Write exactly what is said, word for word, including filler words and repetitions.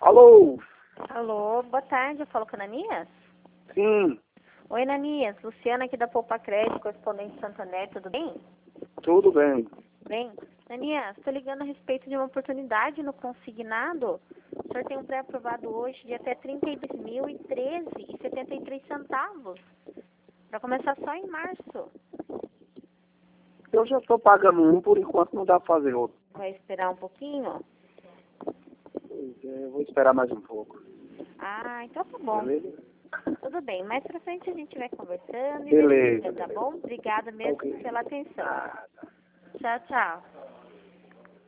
Alô? Alô, boa tarde, eu falo com a Ananias? Sim, Oi, Ananias, Luciana aqui da Poupa Crédito, correspondente Santander, tudo bem? tudo bem. Bem, Ananias, estou ligando a respeito de uma oportunidade no consignado. O senhor tem um pré-aprovado hoje de até trinta e dois mil e treze reais e setenta e três centavos. Para começar só em março. Eu já estou pagando um, por enquanto não dá para fazer outro. Vai esperar um pouquinho? Pois é, eu vou esperar mais um pouco. Ah, então tá bom. Beleza? Tudo bem, mais pra frente a gente vai conversando e Beleza. verifica, tá bom? Obrigada mesmo Ok. pela atenção. Ah, Tchau, tchau.